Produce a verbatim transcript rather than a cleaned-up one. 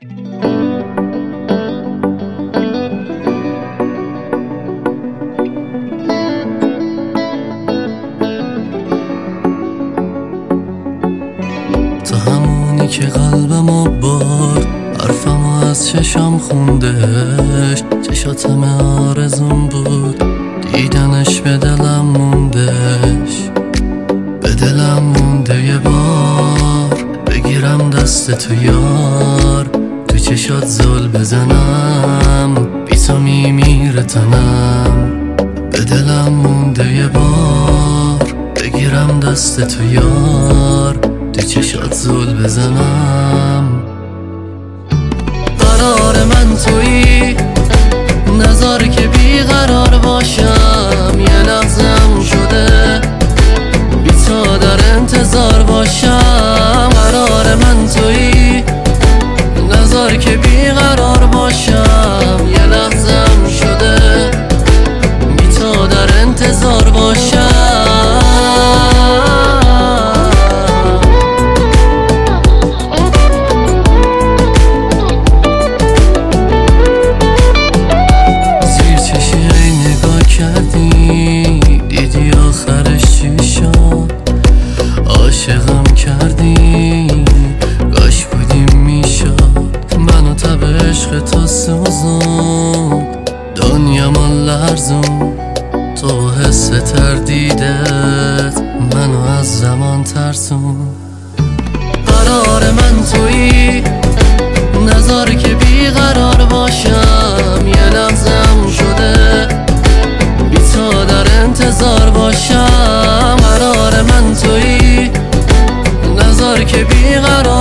تو همونی که قلبمو برد، حرفمو از چشام خوندش، چشاتم آرزون بود، دیدنش به دلم موندش، به دلم مونده یه بار بگیرم دست تو یار، تو چشات زل بزنم، بی تو میمیره تنم، به دلم مونده یه بار بگیرم دست تو یار، تو چشات زل بزنم. قرار من تویی، نذار که بیقرار باشم، یه لحظم شده بی تو در انتظار باشم. قرار من تویی، نذار که بیقرار باشم، یه لحظم شده بی تو در انتظار باشم. دیدی آخرش چی شد، عاشقم کردی، کاش بودیم میشد، منو تب عشق تو سوزون، دنیا ما لرزون، تو حس تردیدت منو از زمان ترسون. قرار من تویی، نذار که بیقرار باشم، یه لحظم شده بی تو در انتظار باشم. قرار من تویی، نذار که بیقرار